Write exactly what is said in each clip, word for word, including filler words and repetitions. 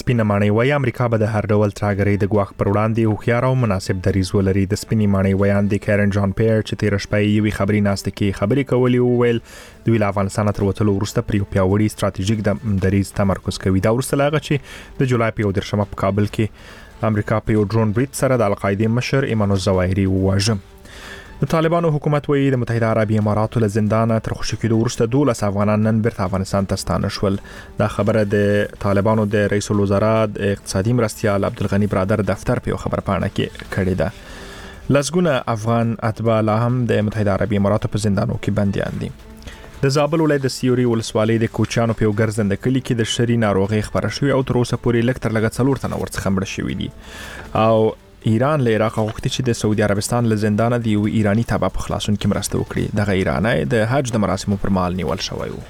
سپینه ماڼۍ وایي امریکا به د هر ډول ترهګرۍ د ګواښ پر وړاندې هوښیار او مناسب دریځ ولري. د سپینې ماڼۍ ویاند کیرن جان پیر چې تېره شپه یې یوې خبري ناستې کې خبرې کولې وویل دوی له افغانستانه تر وتلو وروسته پر یو پیاوړي ستراتیژیک دریځ تمرکز کوي. دا وروسته له هغه چې د جولای په یو دېرشمه په کابل کې امریکا په یو ډرون برید سره د القاعدې مشر ایمان الظواهري وواژه. د طالبانو حکومت وایي د متحده عربي اماراتو له زندانه تر خوشي کېدو وروسته دولس افغانان نن بیرته افغانستان ته ستانه شول. دا خبره د طالبانو د رئیس الوزرا د اقتصادي مرستیال عبدالغني برادر دفتر په خبر پاڼه کې کړې ده. لسګونه افغان اتباع لا هم د متحده عربي اماراتو په زندانو کې بنديان دي. د زابل ولایت د سیوري ولسوالۍ د کوچانو په ګرځنده کلی کې د شری ناروغي خبره شوې او تر اوسه پورې لږ تر لږه څلور تنه ورڅخه مړه شوي دي. او ایران له عراق غوښتي چې د سعودي عربستان له زندانه دی یو ایرانی تابع په خلاصون کې مرسته وکړي. دغه ایرانی د حج د مراسمو پر مهال نیول شوی و.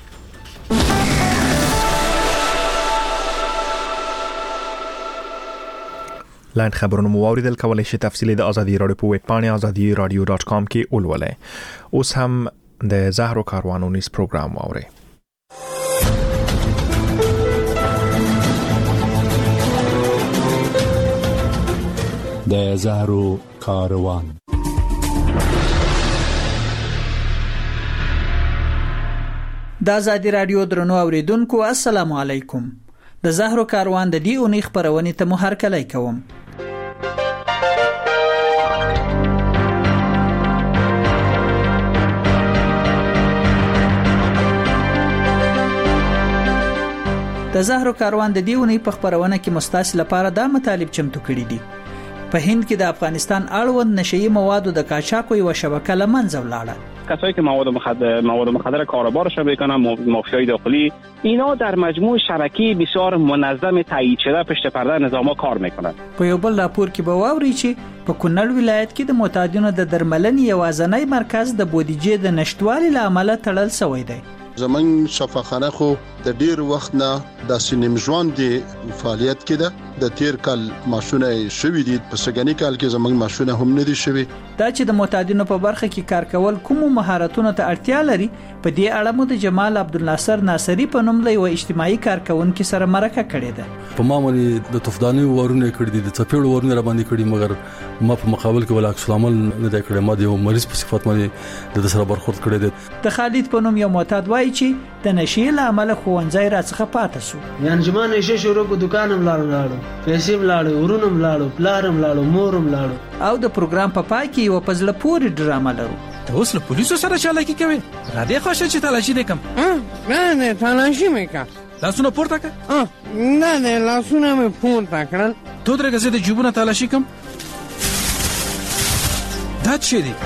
لاین خبرونه مو اوریدل. کولای شئ تفصیلی د ازادي رادیو په ویب پاڼه ازادي رادیو ډاټ کام کې ولولئ. اوس هم د زهرو کاروانو نیس پروګرام واورئ. د زهرو کاروان. د ازادي رادیو درنو اوریدونکو السلام علیکم. د زهرو کاروان د دې اونۍ خبرونه ته مو هرکلی کوم. د زهرو کاروان د دې اونۍ په خبرونه کې مستاس لپاره دا مطالب چمتو کړي دي. په هند کې د افغانستان اړوند نشئی موادو د قاچاقو یو شبکه لمنځه ولاړه. کسایی که مواد مخدر مواد مخدر کاروبارش میکنن، مافیای داخلی، اینا در مجموع شبکه بسیار منظم تایید شده پشت پرده نظاما کار میکنن. په یو بل راپور کې به واوري چې په کونړ ولایت کې د معتادینو د درملنې یوازینی مرکز د بودیجې د نشټوالي له امله تړل شوی دی. زمون شفاخانه خو د ډیر وخت نه د سینم ژوند دی فعالیت کې ده. د تیر کال ماشونه شوې دي، په سګنی کال کې زمون ماشونه هم نه دي شوې. دا چې د معتادینو په برخه کې کار کول کوم مهارتونو ته اړتیا لري، په دې اړه مو د جمال عبدالناصر ناصری په نوم له یو اجتماعي کارکونکو سره مرکه کړې ده. په معمولی د تفدانی ورونه کړې دي، د چپېړو ورونه را باندې کړې، مګر ما په مقابل کې ولا عکس العمل نه دی کړی. ما د یو مریض په صفت باندې د سره برخورد کړی دی. د خالد په نوم یو معتاد وایي چې د نشي له امله ښوونځی راڅخه پاتې شو. یعنی چې ما نشه شروع کو دکانم لاړو لاړو پیسې لاړو ورونم لاړو پلارم لاړو مورم لاړو. او د پروګرام په پای کې یو پزله پورې ډرامه لرو. ته اوس له پولیسو سره چالاکی کوي؟ را دې خوښه چې تلاشي دې کم؟ نه نه تلاشي مې کا. لاسونه پورته کړه؟ نه نه لاسونه مې پورته کړل. تو درګه زه د جیبونو تلاشي کوم. دا څه دی؟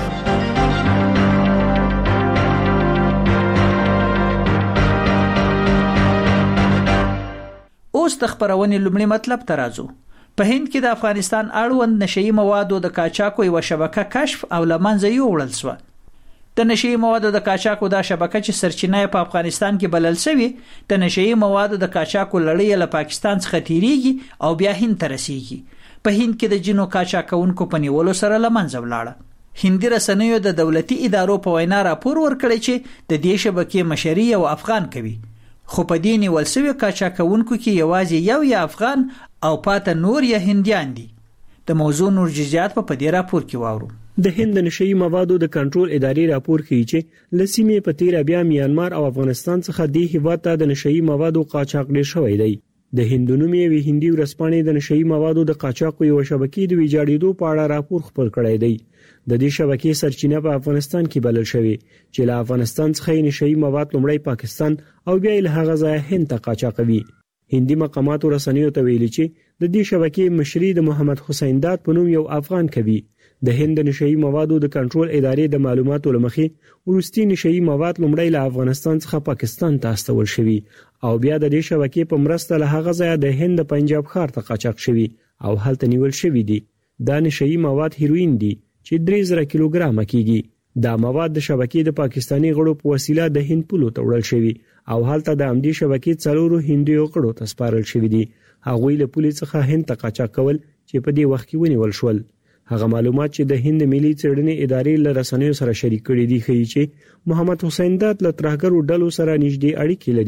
اوس د خبرونې لومړی مطلب ته راځو. په هند کې د افغانستان اړوند نشئی موادو د قاچاقو یو شبکه کشف او لمنځه یوړل شو. د نشئی موادو د قاچاقو دا شبکه چې سرچینه په افغانستان کې بلل شوی، د نشئی موادو د قاچاقو لړۍ له پاکستان څخه تیریږي او بیا هند ته رسیږي. په هند کې د جنو قاچاقونکو په نیولو سره لمنځه ولاړه. هندي رسنیو د دولتي ادارو په وینا راپور ورکړی چې د دې شبکې مشري یو افغان کوي. خو په دې نیول شوی قاچاقونکو کې یوازې یو یا افغان او پاته نور یا هندیان دي. د موضوع نور جزئیات په دې راپور کې واورو. د هند نشئی موادو د کنټرول ادارې راپور کوي چې لسیمه په تیر بیا میانمار او افغانستان څخه د هیواد ته د نشئی موادو قاچاق ډیر شوی دی. د هندونومي وی هندي ورسپانې د نشئی موادو د قاچاق یو شبکې د ویجاړېدو په اړه راپور خپور کړی دی. د دې شبکې سرچینه په افغانستان کې بلل شوی چې له افغانستان څخه نشئی مواد لومړی پاکستان او بیا له هغه ځای هند ته قاچاقوي. هندي مقاماتو رسنیو ته ویلي چې د دې شبکې مشري د محمد حسین داد په نوم یو افغان کوي. د هند نشئی موادو د کنټرول ادارې د معلوماتو لمخې ورستي نشئی مواد لومړی له افغانستان څخه پاکستان ته استول شوی او بیا د دې شبکې په مرسته له هغه ځای د هند پنجاب ښار ته قاچاق شوی او هلته نیول شوی دي. دا نشئی مواد هیروین دي چې درې زره کیلوګرام کیږي. دا مواد د شبکې د پاکستانی غړو په وسیله د هند پولو ته وړل شوی او هلته د امدی شبکې څلورو هندیو غړو ته سپارل شوی دي. هغوی له پولیس څخه هند ته قاچاق کول چې په دې وخت کې ونیول شول. هغه معلومات چې د هند ملي څېړنې ادارې له رسنیو سره شریک کړي دي ښیي چې محمد حسین داد له ترهګرو ډلو سره نږدې اړیکې لري.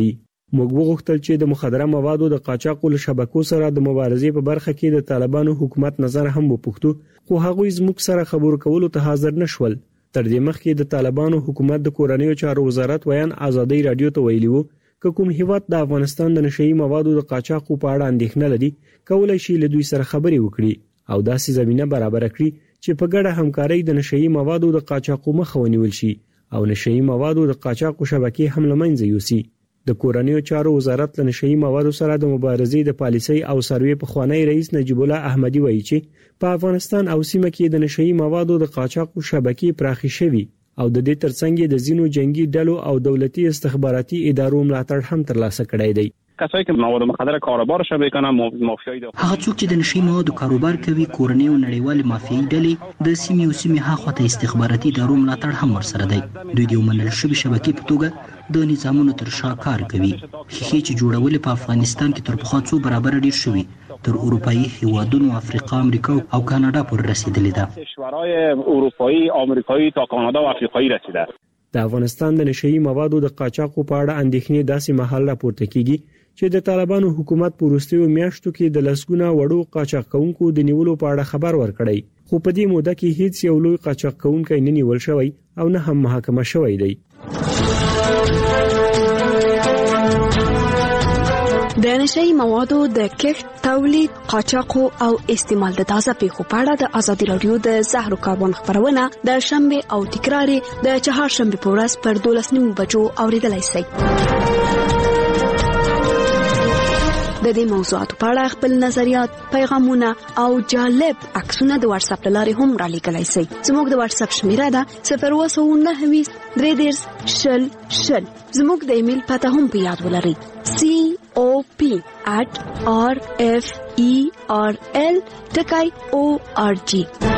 موږ وغوښتل چې د مخدره موادو د قاچاق له شبکو سره د مبارزې په برخه کې د طالبانو حکومت نظر هم وپوښتو، خو هغوی زموږ سره خبرو کولو ته حاضر نشول. تر دې مخکې د طالبانو حکومت د کورنیو چارو وزارت ویان ازادي رادیو ته ویلي وو که کوم هیواد د افغانستان د نشئی موادو د قاچاق په اړه اندېښنه لري کولای شي له دوی سره خبرې وکړي او داسې زمينه برابر کړي چې په ګډه همکاري د نشئی موادو د قاچاق مخه ونیول شي او نشئی موادو د قاچاق شبکې هم لمنځه یوسي. د کورنیو چارو وزارت له نشئی موادو سره د مبارزې د پالیسۍ او سروې په خوانی رئیس نجیب الله احمدی وایي چې په افغانستان او سیمه کې د نشئی موادو د قاچاق شبکې پراخي شوي او د دې ترڅنګ د زینو جنگي ډلو او دولتي استخباراتي ادارو ملاتړ هم ترلاسه کړی دی. کسایی که مواد مخدر کاروبارش بکنن مافیایی داخلی هغه څوک چې د نشئی موادو کاروبار کوي کورنۍ او نړیوال مافیایی ډلې د سیمې او سیمې هاخوا استخباراتي ادارو ملاتړ هم ورسره دی. دوی د منل شوی شبکې په توګه د نظامونو تر شا کار کوي. خېخي چې جوړول په افغانستان کې تر پخوا څو برابر ډیر شوی تر اروپאי هیوادونو افریقا امریکا او کاناډا پورې رسیدلې ده. کشورهای اروپایی آمریکایی تا کانادا و افریقایی رسیده. د افغانستان د نشئی موادو د قاچاق په اړه اندېښنې داسې مهال راپورته کیږي چې د طالبانو حکومت په وروستیو میاشتو کې د لسګونه وړو قاچاق کوونکو د نیولو په اړه خبر ورکړی، خو په دې موده کې هیڅ یو لوی قاچاق کوونکی نه نیول شوی او نه هم محاکمه شوی دی. د نشئی موادو د کښت، تولید، قاچاق او استعمال د تازه پیښو په اړه د ازادي رادیو د زهرو کاربن خبرونه د شنبه او تکرار د چهارشنبه په ورځ پر دولس نیمو بجو اوریدلای شئ. د دې موضوعاتو په اړه خپل نظریات، پیغامونه او جالب عکسونه د واتس اپ لارې هم را لیږلای شئ. زموږ د واتس اپ شمیره ده صفر اووه نهه ویشت درې دېرش شل شل. زموږ د ایمیل پته هم په یاد ولرئ سی او پی at r f e r l dot org.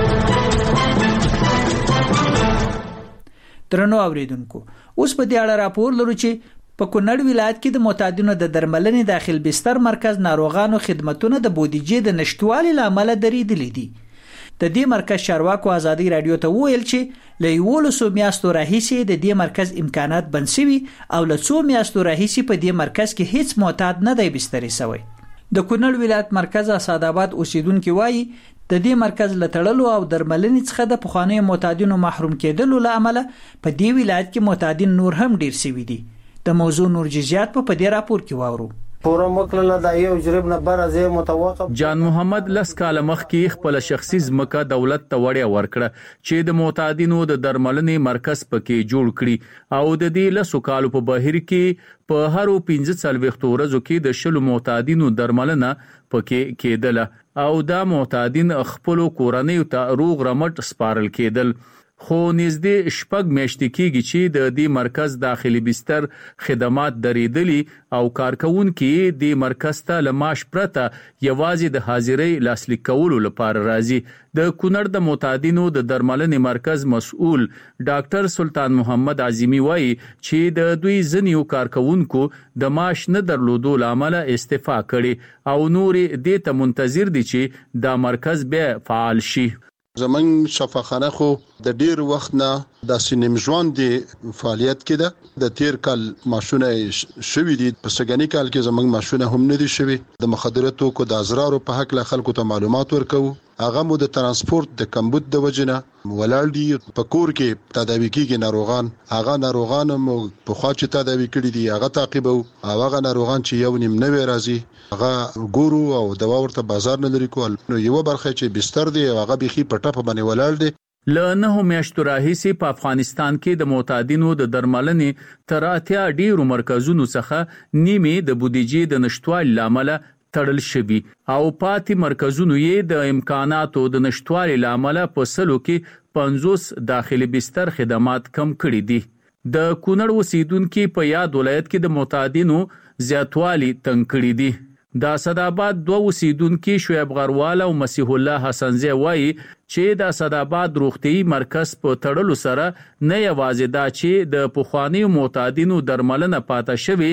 درنو اوریدونکو، اوس په دې اړه راپور لرو چې په کونړ ولایت کې د معتادینو د درملنې داخل بستر مرکز ناروغانو خدماتونه د بودیجې د نشټوالي لامل درېدلې دي. د دې مرکز چارواکو ازادي رادیو ته ویل چې له یولسو میاشتو راهیسې د دې مرکز امکانات بند شوي او له څو میاشتو راهیسې په دې مرکز کې هیڅ معتاد نه دی بسترې شوی. د کونړ ولایت مرکز اسعدآباد اوسیدونکو وایي د دې مرکز لټړلو او درملنې څخه د پخوانیو معتادینو محروم کېدلو لامل په دې ولایت کې معتادین نور هم ډیر شوي دي. د موضوع نور جزئیات په پدې راپور کې واورو. پورم وکړه د یو جریب نه بر از متوقف جان محمد لس کاله مخکې خپل شخصي ځمکه دولت ته وړیا ورکړه چې د معتادینو د درملنې مرکز پکې جوړ کړي او د دې لسو کالو په بهیر کې په هرو پنځه څلوېښت ورځو کې د شلو معتادینو درملنه پکې کېدله او دا معتادین خپل کورنۍ ته روغ رمټ سپارل کېدل. خو نږدې شپږ میاشتې کېږي چې د دې مرکز داخلي بستر خدمات درېدلي او کارکونکي د مرکز ته له معاش پرته یوازې د حاضرۍ لاسلیک کولو لپاره راځي. د کونړ د معتادینو د درملنې مرکز مسؤل ډاکټر سلطان محمد عظیمی وایي چې د دوی ځینیو کارکونکو د معاش نه درلودو لامل استعفا کړي او نور دې ته منتظر دي چې دا مرکز بیا فعال شي. زمون شفاخانه خو د ډیر وخت نه د سینم ژوند دی فعالیت کې ده. د تیر کال ماشونه شوي دي، په سګنی کال کې زمون ماشونه هم نه دي شوي. د مخدراتو کو د ازرارو په حق له خلکو ته معلومات ورکو. هغه مو د ترانسپورت د کمبود د وجنه ولال دي په کور کې تداوی کیږي ناروغان. هغه ناروغان مو په خوا چې تداوی کړي دي هغه تعقیبو. هغه ناروغان چې یو نیم نه راځي هغه ګورو او دوا ورته بازار نه لري کول. نو یو برخه چې بستر دی هغه بيخي پټه په باندې ولال دي. له نه میاشتو راهیسې په افغانستان کې د معتادینو د درملنې تر اتیا ډیرو مرکزونو څخه نیمه د بودیجې د نشټوالي لامل تړل شوی او پاتې مرکزونو یې د امکاناتو د نشټوالي لامل په سلو کې پنځوس داخلي بستر خدمات کم کړي دي. د کونړ اوسیدونکو په یاد ولایت کې د معتادینو زیاتوالی تنګ کړي دي. د اسعدآباد دوه اوسیدونکو شعیب غروال او مسیح الله حسنزی وایي چې د اسعدآباد روغتي مرکز په تړلو سره نه یوازې دا چې د پخوانیو معتادینو درملنه پاتې شوی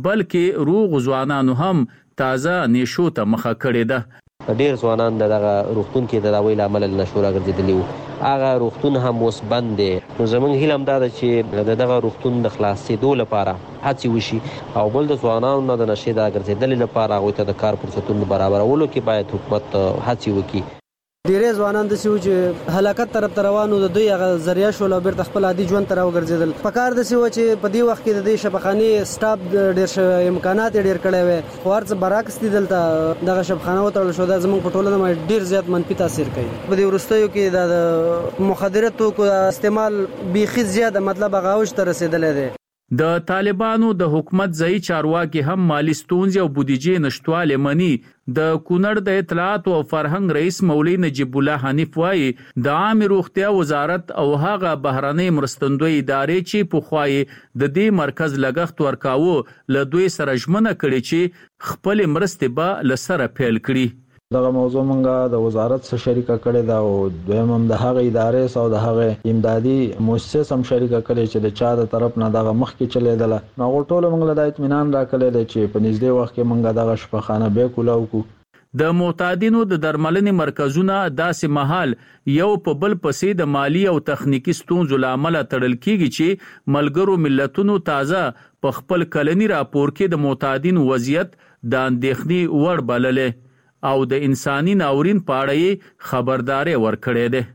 بلکې روغ ځوانانو هم تازه نشو ته مخه کړې ده. ډیر ځوانان دغه روغتون کې د داوی لامل نشو راګرځېدلی وو هغه روغتون هم اوس بند دی. نو زمونږ هیله هم دا ده چې د دغه روغتون د خلاصېدو لپاره هڅې وشي او بل د ځوانانو نه د نشې د ګرځېدلې لپاره هغوی ته د کار فرصتونو برابرولو کې باید حکومت هڅې وکړي. ډیری ځوانان د سیو چې هلاکت طرف ته روانو د دوی هغه ذریعہ شول او بیرته خپل عادي ژوند ته راوګرځیدل. په کار د سیو چې په دې وخت کې د دې شبخانې سټاف ډیر شوی امکانات ډیر کړی وي خو ارڅ برعکس دي دلته دغه شبخانه وتړل شو دا زموږ په ټولنه باندې ډیر زیات منفي تاثیر کوي. په دې وروستیو کې د مخدره توکو استعمال بیخي زیاته مطلب هغه اوج ته رسیدلی دی. د طالبانو د حکومت ځای چارواکي هم مالی ستونزې او بودیجې نشټواله مني. د کونړ د اطلاعات او فرهنګ رئیس مولوی نجیب الله حنیف وايي د عام روغتیا وزارت او هغه بهرنۍ مرستندوی ادارې چې په خوای د دې مرکز لګښت ورکاوه له دوی سره ژمنه کړې چې خپل مرستې به لسره پیل کړي. دغه موضوع مونږه د وزارت سره شریکه کړې ده او دویم هم د هغه ادارې سره د هغه امدادي مؤسسه هم شریکه کړې چې د چا د طرف نه دغه مخ کې چلیدله. نو ټول مونږ له اطمینان راکړل چې په نږدې وخت کې مونږه دغه شفاخانه به کولاو کو. د معتادینو د درملنې مرکزونه داسې محل یو په بل پسې د مالی او تخنیکی ستونزو لامل تړل کیږي چې ملګرو ملتونو تازه په خپل کلنی راپور کې د معتادینو وضعیت د اندېښنې وړ بللې او د انساني ناورین په اړه خبرداري ورکړې ده.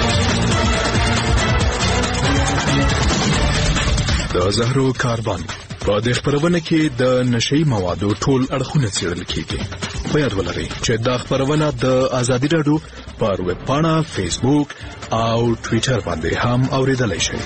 د زهرو کاروان په دې خبرونه کې د نشي موادو ټول اړخونه څېړل کیږي. په یاد ولرئ چې دا خبرونه د ازادي رادیو پر ویب پاڼه، فیسبوک او ټوئیټر باندې هم اوریدلای شئ.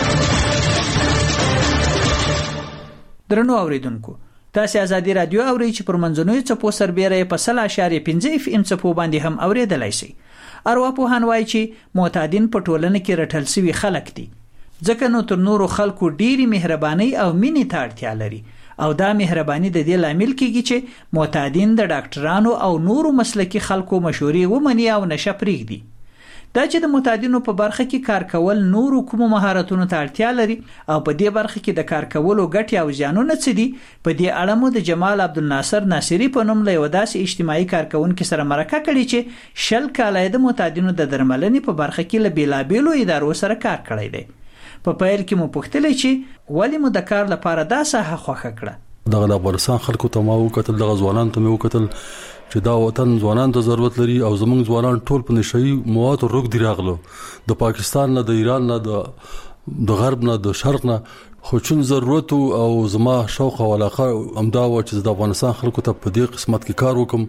درنو اوریدونکو تاسو ازادي رادیو اورئ چې پر منځنوي چپو سربېره په سل اشاریه پنځه اف ام چپو باندې هم اوریدلای شئ. ارواپوهان وایي چې معتادین په ټولنه کې رټل شوي خلک دي ځکه نو تر نورو خلکو ډېری مهرباني او مینې ته اړتیا لري او دا مهرباني د دې لامل کیږي چې معتادین د ډاکټرانو او نورو مسلکي خلکو مشورې ومني او نشه پرېږدي. دا چې د معتادینو په برخه کې کار کول نورو کوم مهارتونو ته اړتیا لري او په دې برخه کې د کار کولو ګټې او زیانونه څه دي په دې اړه مو د جمال عبدالناصر ناصری په نوم له یو داسې اجتماعي کارکونکو سره مرکه کړې چې شل کاله د معتادینو د درملنې په برخه کې له بیلابیلو ادارو سره کار کړی دی. په پیل کې مو پوښتلې چې ولې مو د کار لپاره دا ساحه خوښه کړه. دغه د افغانستان خلکو ته ما وکتل دغه ځوانان ته مې وکتل چې دا وطن ځوانان ته ضرورت لري او زموږ ځوانان ټول په نشئی موادو روغ دی راغلو د پاکستان نه د ایران نه د د غرب نه د شرق نه خو چون ضرورت او زما شوق او علاقه امدا و چې د افغانستان خلکو ته په دې قسمت کې کار وکم.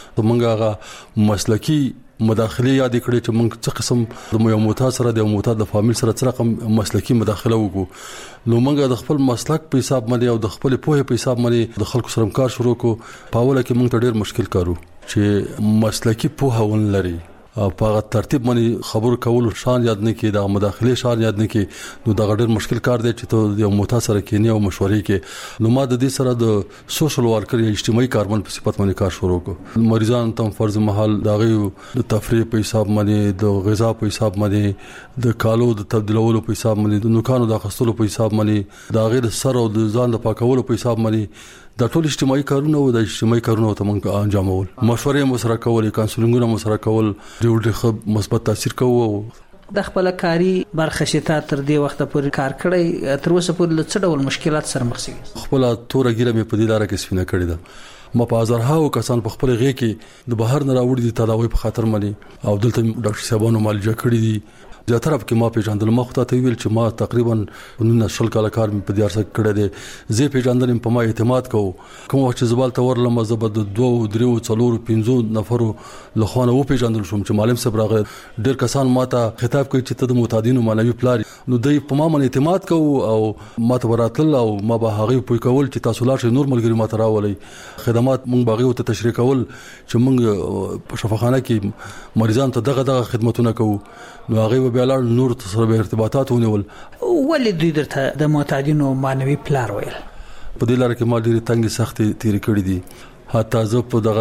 زمونږه مسلکی مداخله یاد کړې چې موږ څه قسم د یو معتاد سره د معتاد د فامیل سره څه رقم مسلکی مداخله وکړو. نو موږ د خپل مسلک په حساب باندې او د خپل پوهه په حساب باندې د خلکو سره کار شروع کو. په اوله کې موږ ته ډېر مشکل کارو چې مسلکی پوهه ون لري او په ترتیب باندې خبر کول شان یاد نه کې د مداخله شان یاد نه کې. نو دا ډېر مشکل کار دی چې ته یو معتاد سره کې نه او مشورې کې. نو ما د دې سره د سوشل ورکر یا اجتماعي کاربن په صفت باندې کار شروع کو. مریضان تم فرض محل دا غي د تفریح په حساب باندې د غذا په حساب باندې د کالو د تبدیلولو په حساب باندې د نوکانو د خستلو په حساب باندې دا غي د سر او د ځان د پاکولو په حساب باندې دا ټول اجتماعي کارونه او د اجتماعي کارونه ته موږ انجامول. مشورې مو سره کول، کانسلینګونه مو سره کول، ډېر ډېر مثبت تاثیر کوو. د خپل کاری برخه شته تر دې وخت پورې کار کړی تر اوسه پورې له څه ډول مشکلات سره مخ شوی؟ خپل تور ګیره مې په دې لار کې سپینه کړې ده. ما په هزارهاو کسان په خپل غې کې د بهر نه راوړي دي تداوی په خاطر باندې او دلته ډاکټر صاحبانو معالجه کړې دي. زه طرف کې ما پیژندل ما خو ته ویل چې ما تقریبا نن شل کال کار په دیار سره کړی دی. زه پیژندل په ما اعتماد کوم کوم وخت چې زبال ته ورلم زبد دوه درو څلور پنځو نفرو لخوانه و پیژندل شوم چې معلم صاحب راغی. ډېر کسان ما ته خطاب کوي چې ته د معتادینو معنوي پلار. نو دوی په ما باندې اعتماد کوي او ما ته وراتل او ما به هغه پوي کول چې تاسو لا شي نور ملګری ما ته راولي. خدمات مونږ باغي ته تشریح کول چې مونږ په شفاخانه کې مریضان ته دغه دغه خدماتونه کوو. نو هغه به لاړ نور سره به ارتباطات ونیول. ولې دوی درته د معتادینو مانوي پلار ویل؟ په دې لار کې ما ډېری تنګي سختي تیر کړې دي. حتی زه په دغه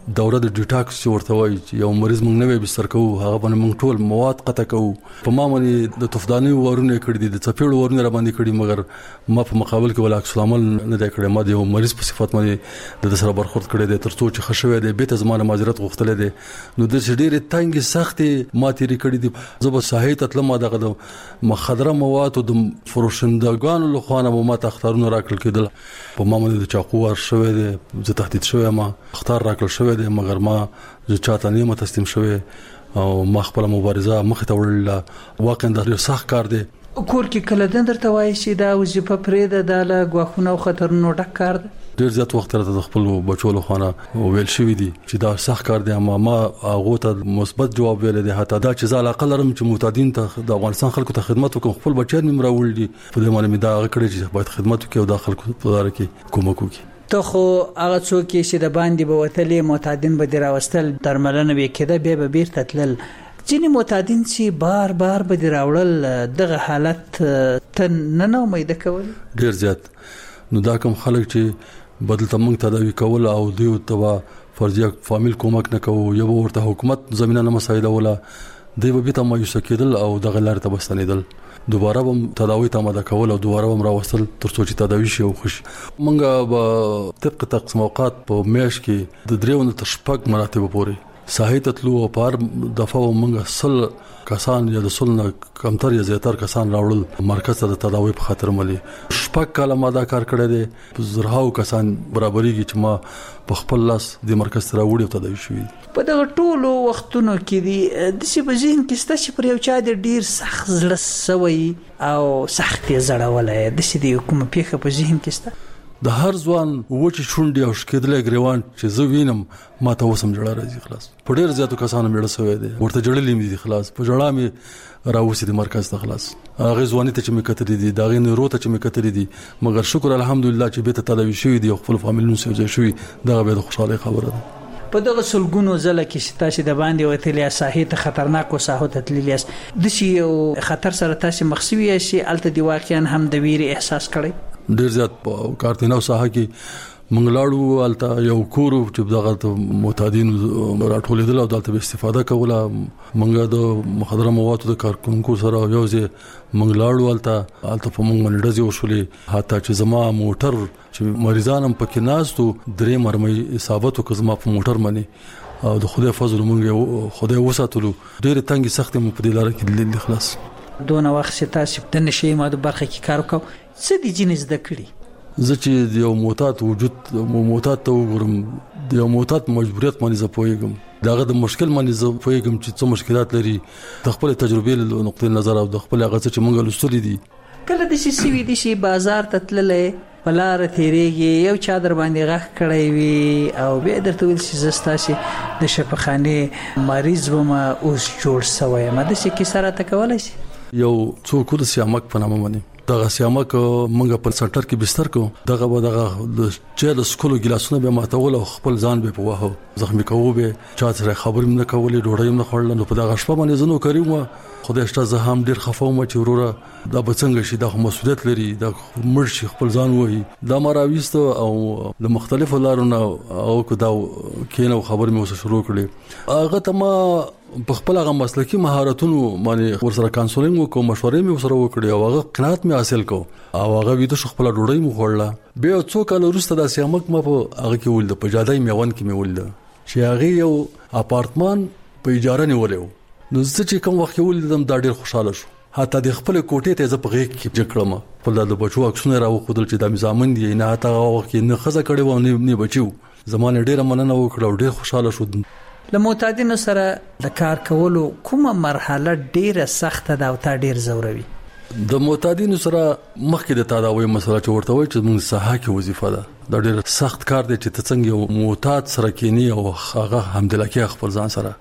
دوره د ډیټاکس ورته وایي چې یو مریض موږ نه بستر کوو هغه باندې موږ ټول مواد قطع کوو په ما باندې د تفداني ورونه کړی دي د چپېړو ورونه را باندې کړی مګر ما په مقابل کې ولا عکس العمل نه دی کړی ما د یو مریض په صفت باندې د سره برخورد کړی دی ترڅو چې خښوي دی به ته زمانه معذرت غوښتل دي نو د ډېرې تنګ سختي ما تیری کړی دي زب صحیح تطلم دغه د مخدره مواد او د فروشندگانو له خوانه ما تختارونه راکړل کېدل په ما باندې د چاقو ور شوی دی زه تهدید شوی ما اختار راکړل شوی دی مګر ما زه چاته نه تسلیم شوی او ما خپل مبارزه مخ ته وړل واقعا د سخت کار دی کور کې کله دندرته وایي چې دا وظیفه پرې ده د غواخونو او خطرونو ډک کار دی ډیر زیات وخت راته د خپل بچو له خوانه ویل شوی دی چې دا سخت کار دی اما ما هغه ته مثبت جواب ویل دی حتی دا چې زال عقل لرم چې معتادین ته د افغانستان خلکو ته خدمت وکم خپل بچیان مې مراول دي په دې باندې دا کړی چې باید خدمت وکړي او د خلکو په لار کې کومک وکړي ته خو هغه څوک چې د باندې به وتلې معتادین به دراوستل درملنه به کېده به به بیرته تلل ځینې معتادین چې بار بار به دراوړل دغه حالت ته نه نو امید کول ډیر زیات نو دا کوم خلک چې بدل تمنګ تداوی کول او دیو تبا فرضیه فامیل کومک نه کوو یو ورته حکومت زمينه نه مسایده ولا دی به ته مایوس کېدل او دغه لار ته بستنیدل دوباره هم تداوی ته ماده کول او دوباره هم راوستل ترڅو چې تداوی شي او خوش مونږه به طبق تقسیم اوقات په میش کې د دریو نه تر شپږ مراتب پورې صحیح تطلو او پار دفعه مونږه سل کسان یا د سل نه کمتر یا زیاتر کسان راوړل مرکز ته د تداوی په خاطر ملي شپږ کاله ما دا کار کړی دی زرهاو کسان برابرېږي چې ما په خپل لاس د مرکز ته راوړی تداوی شوی په دغه ټولو وختونو کې دي د سی په ذهن کې ستاسو چې پر یو چا د ډیر سخت زړه سوی او سخت زړولای د سی د کومه پیخه په ذهن کې ستاسو د هر ځوان وچی شونډي او شکېدلې ګریوان چې زه وینم ما ته وسم جوړه راځي خلاص په ډیر زیاتو کسانو میړه سوی دی ورته جوړلې مې دي خلاص په جوړه مې راوسی د مرکز ته خلاص هغه ځواني ته چې مې کترې دي داغه نه روته چې مې کترې دي مګر شکر الحمدلله چې به ته تداوی شوی دی خپل فامیلونو سره ځای شوی دغه به د خوشاله خبره ده په دغه سلګونو ځله کې ستاسو د باندې وتلیا ساحه ته خطرناک او ساحه ته تللیاس د شي یو خطر سره تاسو مخسوي شي الته دی واقعا هم د ویری احساس کړی ډیر زیات په کارتینو ساحه کې منګلاړو الته یو کورو چې دغه معتادین راټولېدل او دلته به استفاده کوله منګه د مخدره موادو د کارکونکو سره یو ځای منګلاړو الته الته په منګ باندې ډزې وشولې حتی چې زما موټر چې مریضان هم پکې ناستو درې مرمۍ اصابت وکړ زما په موټر باندې او د خدای فضل مونږ خدای وساتلو ډېر تنګي سخت مو په دې لار کې د خلاص دونه وخت تاسو د نشي ماده برخه کې کار وکاو څه دي جنس د کړی زه چې د یو معتاد وجود معتاد ته وګورم د یو معتاد مجبوریت باندې زه پوهیږم داغه د مشکل باندې زه پوهیږم چې څه مشکلات لري د خپل تجربې له نقطې نظر او د خپل هغه چې موږ لوستلې دي کله د سی وی دي شي بازار ته تللې بلاره تیریږي یو چا در باندې غږ کړی وي او به درته ویل چې زستاسي د شفاخانه مریض ومه اوس جوړ سوی ما د شي سره تکولای شي یو څوک د سیامک په نامه باندې دغه سیامک منګه په سنټر کې بستر کو دغه به دغه د چا د سکولو ګلاسونه به ماتول او خپل ځان به په واه زخمی کوو به چا سره خبرې نه کولې ډوړې نه خورل نو په دغه شپه باندې زنو کړیو خدای شته زه هم ډیر خفاوم چې وروره دا بڅنګ شي د مسؤلیت لري د مرشي خپل ځان وایي دا مراويست او د مختلفو لارونو او کو دا کینو خبر مې وسه شروع کړې هغه ته ما په خپل هغه مسلکي مهارتونو باندې ورسره کانسولینګ وکړو مشورې مې ورسره وکړې او هغه قناعت مې حاصل کو او هغه ویده خپل ډوړې مو خورله به څو کال وروسته د سیامک ما په هغه کې ولده په جادای میوان کې مې ولده چې هغه یو اپارټمان په اجاره نیولیو نو زه چې کوم وخت ولیدم دا ډیر خوشاله شو حتی د خپل کوټې ته ز په غیږ کې جکړم په د بچو عکسونه راو خدل چې د مزامن دی نه تا وخت نه خزه کړي و نه بچو زمانه ډیره مننه وکړه ډیر خوشاله شو له معتادینو سره د کار کولو کومه مرحله ډیره سخته ده او تا ډیر زوروي د معتادینو سره مخکې د تداوی مسله چې ورته وای چې موږ صحه کې وظیفه ده دا ډیر سخت کار دی چې څنګه یو معتاد سره کینی او هغه حمدلکه خپل ځان سره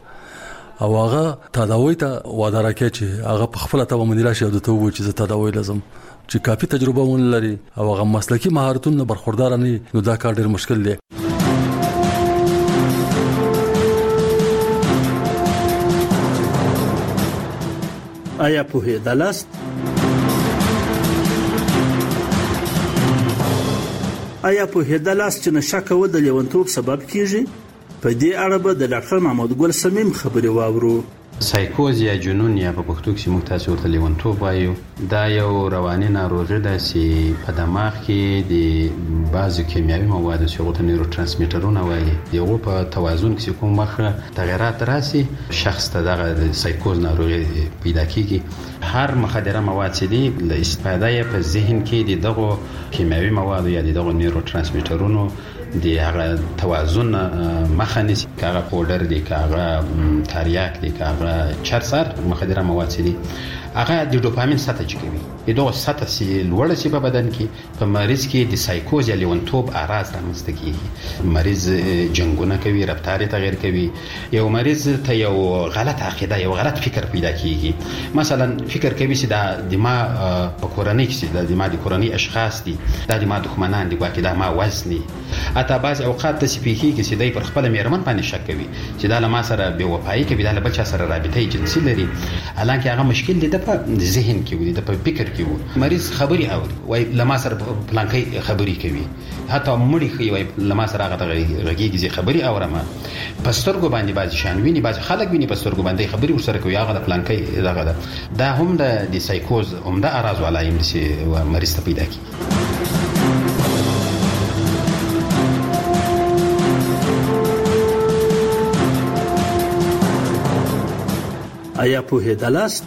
او هغه تداوی ته وعده راکړي چې هغه په خپل ته باندې راشي او ته وایي چې زه تداوی لازم چې کافي تجربه ون لري او هغه مسلکي مهارتونه برخوردار نه نو دا کار ډیر مشکل دی آیا په هدالاست آیا په هدالاست چې نشه کول د لیونتوب سبب کیږي په دې اړه به د ډاکټر محمود ګل صمیم خبرې واورو. سایکوز یا جنون یا په پښتو کې موږ تاسو ورته لیونتوب وایو، دا یو رواني ناروغي ده چې په دماغ کې د بعضو کیمیاوي موادو چې هغه ته نیورو ترانسمیټرونه وایي یو په توازن کې کوم مخه تغیرات راسي، شخص ته دغه سایکوز ناروغي پیدا کیږي. هر مخدره مواد چې دي له استفاده په ذهن کې دغه کیمیاوي مواد یا دغه نیورو ترانسمیټرونو د هغه توازن مخه نیسي، که هغه پودر دی، که هغه تریاک دی، که هغه چرسر مخدره مواد دي، هغه د ډوپامین سطح چکوي. دغه سطح چې لوړه شي په بدن کې په مریض کې د سایکوز یا لیونتوب اعراض رامنځته کیږي. مریض جنګونه کوي، رفتار تغییر کوي، یو مریض ته یو غلط عقیده، یو غلط فکر پیدا کیږي. مثلا فکر کوي چې د دماغ په کورنۍ کې د دماغ د کورنۍ اشخاص دي، د دماغ دښمنان دي، واکې د ما وزني. اته بعض اوقات د سپیکی کې چې دای پر خپل میرمن باندې شک کوي چې دا له ما سره بې وفایي کوي، دا له بل چا سره رابطه جنسي لري، حالانکه هغه مشکل دی د په ذهن کې وي، د په فکر کې وي. مریض خبري اوري وای له ما سره پلانکې خبري کوي، حتی مړی خي وای له ما سره هغه غږیږي چې خبري اورم. پسترګو باندې بعض شان ویني، بعض خلک ویني پسترګو باندې خبري ورسره کوي، هغه د پلانکې دغه ده. دا هم د سایکوز هم د اراز ولایم چې مریض ته پیدا کی. آیا پوهېدلاست؟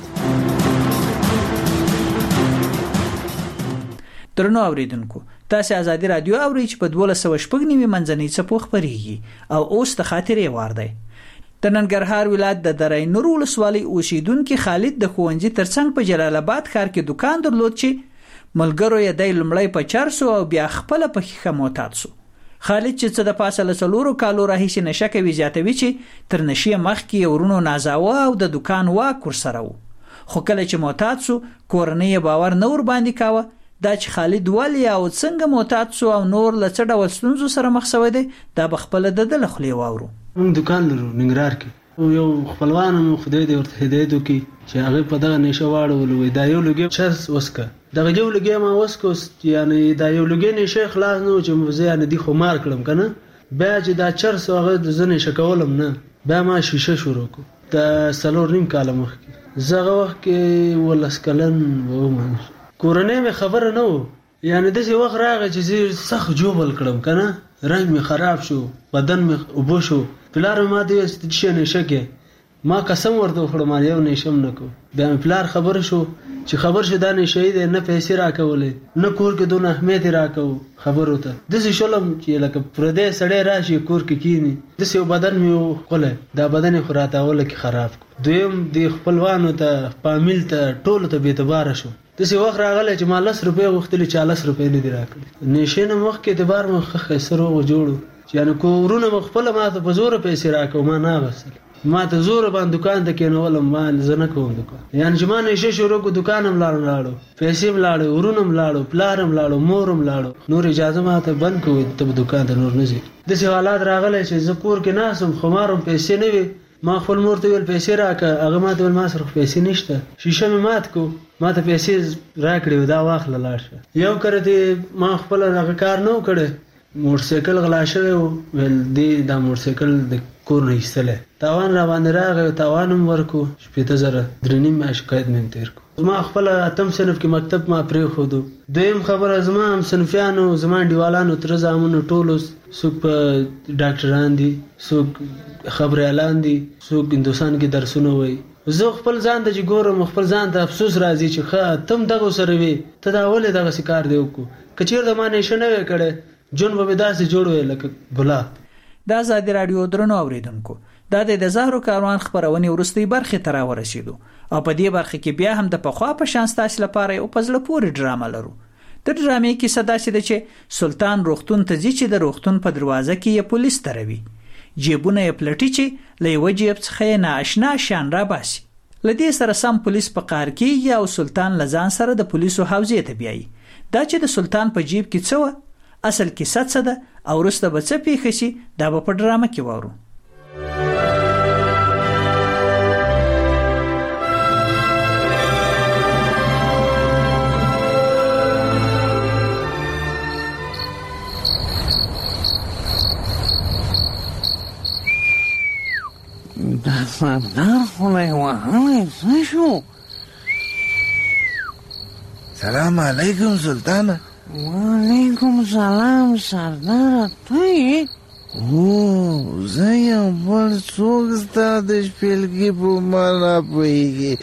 درنو اوریدونکو، تاسو ازادي رادیو اورئ چې په دوه سوه شپږ نیمه منځنۍ څپو خبرېږي او اوس د خاطرې وار دی. د ننګرهار ولایت د درې نور ولسوالۍ اوسیدونکو خالد د ښوونځي ترڅنګ په جلال آباد ښار کې دکان درلود چې ملګرو یې د لمړی په چرسو او بیا خپل په خښه معتاد شو. خالد چې څه د پاسه له څلورو کالو راهیسې نشه کوي، زیاتوي چې تر نشې مخکې ورونو نازاوه او د دکان واک ورسره و. خو کله چې معتاد شو، کورنۍ باور نه ور باندې کاوه دا چې خالد ولی او څنګه معتاد شو او نور له څه ډول ستونزو سره مخ شوی دی، دا به خپله د ده له خولې واورو. موږ دکان لرو ننګرهار کې، او یو خپلوان مو خدای دې ورته هدایت وکړي چې هغه په دغه نشه واړولو، وایي دا یو لږې چرس وسکه، دغه یو لږې ما وسکه، یعنی دا یو لږې نشه خلاص نه و چې زه یعنې دې خو مار کړم که نه. بیا چې دا چرس هغه زه نشه کولم نه، بیا ما شیشه شروع کړو د څلور نیم کاله مخکې. زه هغه وخت کې اوولس کلن وم، کورنۍ مې خبره نه و، یعنی داسې وخت راغی چې زه سخت جوبل کړم که نه، رنګ مې خراب شو، بدن مې اوبه شو. پلار مې ما ته ویل چې څه نشه کې، ما قسم ورته وخوړم یو نشه هم نه کوم. بیا مې پلار خبر شو چې خبر شو دا نشه دی، نه پیسې راکولې، نه کور کې دونه اهمیت راکو خبرو ته. داسې شولم چې لکه پردی سړی راشي کور کې کینی، داسې یو بدن مې وخولی، دا بدن یې خو راته اوله کې خراب کړو. دویم د خپلوانو ته، فامیل ته، ټولو ته بېاعتباره شو. داسې وخت راغلی چې ما لس روپۍ غوښتلې، چې لس روپۍ نه دي راکړې. نشې نه مخکې اعتبار مې ښه ښایسته روغ جوړ، یعنې کورونه مې خپله ما ته په زوره پیسې راکړو، ما نه اخیستل، ما ته زوره باندې دکان ته کېنولم، ما زه نه کوم دکان. یعنې چې ما نشه شروع کړو، دکان هم لاړو لاړو پیسې هم لاړو، ورونه هم لاړو، پلار هم لاړو، مور هم لاړو، نور اجازه ما ته بند کړو ته به دکان ته نور نه ځې. داسې حالات راغلی چې زه کور کې ناست وم، خو ما هم پیسې نه وي. ما خپل مور ته ویل پیسې راکړه، هغه ما ته ویل ما سره پیسې نشته. شیشه مې مات کړو، ما ته پیسې راکړې، دا واخله لاړ شه. یو کرته ما خپل هغه کار نه و کړی، موټرسایکل غلا شوی و، ویل دې دا موټرسایکل د کور نه ایستلی، تاوان را باندې راغی، تاوان هم ورکړو، شپېته زره، درې نیم میاشت شکایت مې تېر کړو. زما خپل اتم صنف کې مکتب ما پرېښودو. دویم خبره، زما هم صنفیانو، زما انډیوالانو، تره زامنو ټولو، څوک په ډاکټران دي، څوک خبریالان دي، څوک هندوستان کې درسونه وایي. زه خپل ځان ته چې ګورم، خپل ځان ته افسوس راځي چې ښه تم دغه سره وي، ته دا ولې دغسې کار دی وکړو، که چېرته ما نشه نه وی کړی جون به مې داسې جوړ وی لکه ګلاب. د ازادي راډیو درنو اوریدونکو، دا د زهرو کاروان خپرونې وروستۍ برخې ته راورسېدو او په دې برخه کې بیا هم د پخوا په شان ستاسو لپاره یو په زړه پورې ډرامه لرو. د ډرامې کیسه داسې ده چې سلطان روغتون ته ځي چې د روغتون په دروازه کې یې پولیس دروي، جیبونه یې پلټي چې له یوه جیب څخه یې نااشنا شیان راباسي. له دې سره سم پولیس په قهر کېږي او سلطان له ځان سره د پولیسو حوزې ته بیایي. دا چې د سلطان په جیب کې څه وه، اصل کیسه څه ده او وروسته به څه پیښه شي، دا به په ډرامه کې واورو. سردار خدای وهلی څه شو؟ سلام علیکم سلطانه. وعلیکم سلام سردار، ته یې؟ او زه یم، بل څوک ستا د شپېلګي په معنا پوهېږي.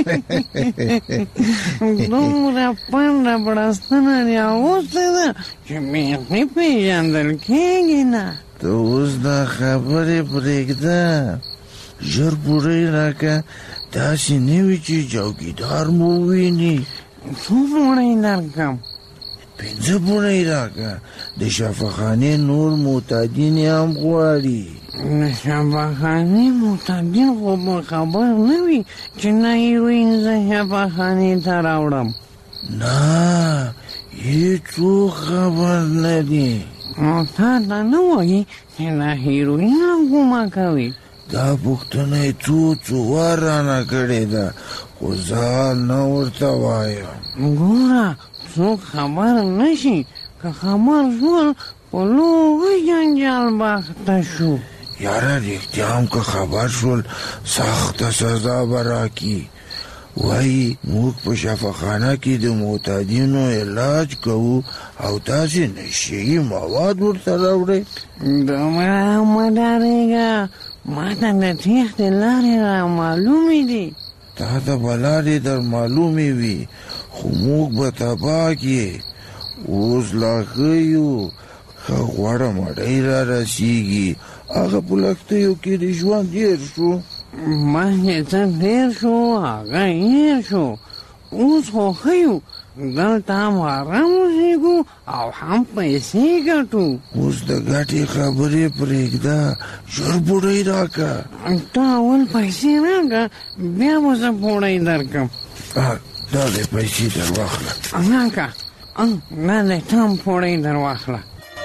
دومره پنډه بړستنه دې اغوستې ده چې بیخي پېژندل کېږي نه. ته اوس دا خبرې پرېږده، ژر پوړۍ راکړه، داسې نه وي چې چوکیدار مو وویني. څو پوړۍ درکړم؟ پنځه پوړۍ راکړه، د شفاخانې نور معتادین یې هم غواړي. د شفاخانې معتادین خو به خبر نه وي چې نه هیروین زه شفاخانې ته راوړم. نه، هېڅوک خبر نه دي. نو تا ته نه وایي چې د هیروین هم ګومه کوي؟ دا پوښتنه یې څو څو وار رانه کړې ده، خو زه نه ورته وایم. ګوره څوک خبر نه شي، که خبر شول په لوی جنجال باخته شو. یاره رښتیا هم که خبر شول سخته سزا به راکړي. وایي موږ په شفاخانه کې د معتادینو علاج کوو او تاسې نشهیي مواد ورته راوړئ. دومره مه ډارېږه، ما ته د تېښتې لارې را معلومې دي. تا ته به لارې در معلومې وي، خو موږ به تباه کړې. اوس لا ښه یو، ښه غوړه مړۍ را رسېږي. هغه په لښتیو کې د ژوند هېر شو. مخکې څه تېر شو هغه هېر شو، اوس خو ښه یو، دلته هم آرام اوسېږو او هم پیسې ګټو. اوس د ګټې خبرې پرېږده، ژر پوړۍ راکړه. ته اول پیسې راکړه، بیا به زه پوړۍ درکړم. دا دی پیسې در واخله. راکړه، دا دی ته هم پوړۍ در واخله.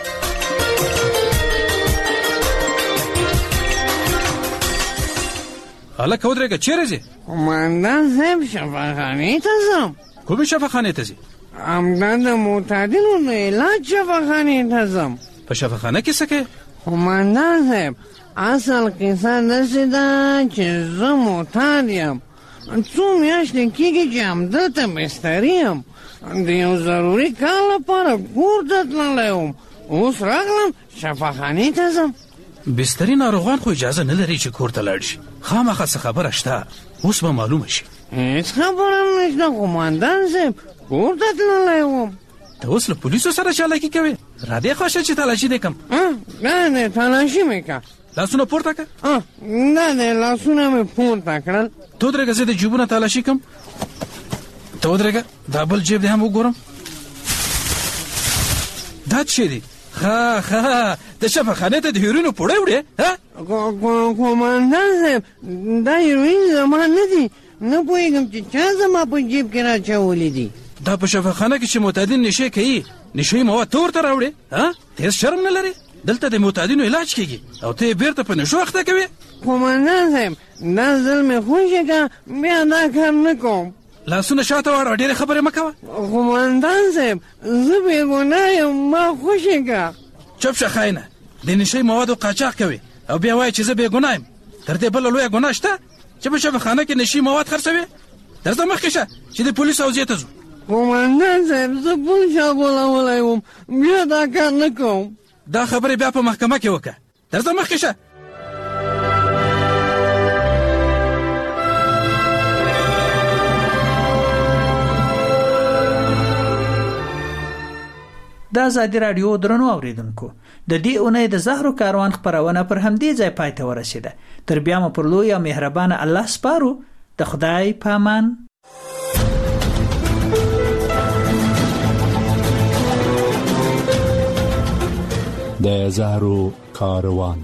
هلکه ودرېږه، چېرې ځې؟ قومندان صاحب شفاخانې ته ځم. کومې شفاخانې ته ځې؟ همدا د معتادینو د علاج شفاخانې ته ځم. په شفاخانه کې څه کوې؟ قومندان صاحب اصل قصه داسې ده چې زه معتاد یم، څو میاشتې کېږي چې همدلته بستري یم، د یو ضروري کار لپاره کور ته تللی وم، اوس راغلم شفاخانې ته ځم. بستري ناروغان خو اجازه نه لري چې کور ته لاړ شي. خامخا څه خبره شته، اوس به معلومه شي. هېڅ خبره نشته قومندان صاحب، کور ته تللی وم. ته اوس له پولیسو سره چالاکي کوې؟ را دې خوښه چې تلاشي دې کړم. نه نه تلاشي مې کړه. لاسونه پورته کړه. نه نه لاسونه مې پورته کړل. ته ودرېږه، زه د جیبونه تلاشي کړم. ته ودرېږه، دا بل جیب دې هم وګورم. دا څه دی؟ ها ها د شفاخانې ته د هیروینو پوړۍ وړې؟ قومندان صاحب دا هیروین زما نه دي، نه پوهېږم چې چا زما په جیب کې راچولي دي. دا په شفاخانه کې چې معتادین نشې کوي، نشهیي مواد ته ورته راوړې؟ ته هېڅ شرم نه لرې؟ دلته د معتادینو علاج کېږي او ته یې بېرته په نشو اخته کوې. قومندان صاحب دا ځل مې خوښه کړه، بیا دا کار نه کوم. لاسونه شاته واړوه، ډېرې خبرې مه کوه. قومندان صاحب زه بېګناه یم، ما خوښه کړه. چپ شه خاینه، د نشهیي موادو قاچاق کوې او بیا وایې چې زه بېګناه یم. تر دې بله لویه ګناه شته چې په شفاخانه کې نشهیي مواد خرڅوې؟ درځه مخکې شه چې د پولیسو حوزې ته ځو. قومندان صاحب زه بل چا غولولی وم، بیا دا کار نه کوم. دا خبرې بیا په محکمه کې وکړه. درځه مخکې شه. د ازادي راډیو درنو اوریدونکو، د دې اونۍ د زهرو کاروان خپرونه پر همدې ځای پای ته ورسېده. تر بیا مو پر لوی او مهربانه الله سپارو. د خدای په امان. د زهرو کاروان.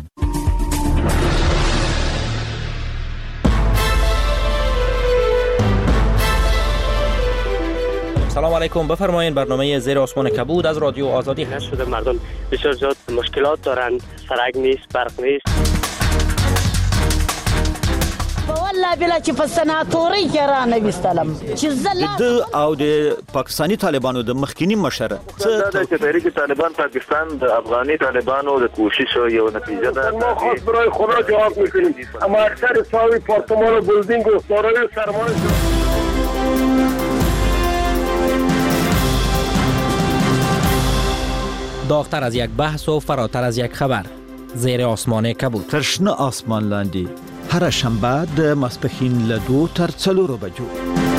سلام علیکم، بفرمایید. برنامه زیر آسمان کبود از رادیو آزادی هست. شده مردم بسیار زیاد مشکلات دارند، سرک نیست، برق نیست. والله بلا چې په سناتوري کې را نه وستلم چې زلا د او د پاکستانی طالبانو د مخکینی مشر څه د تحریک طالبان پاکستان د افغاني طالبانو د کوشش یو نتیجه ده ما خاص برای خدا جواب میکنیم اما اکثر ساوی پارتمان بلدینگ و سارای سرمان داغتر از یک بحث و فراتر از یک خبر زیر آسمان کبود ترشنه آسمان لاندی هر شنبه د ماسپښین له دوه تر څلورو بجو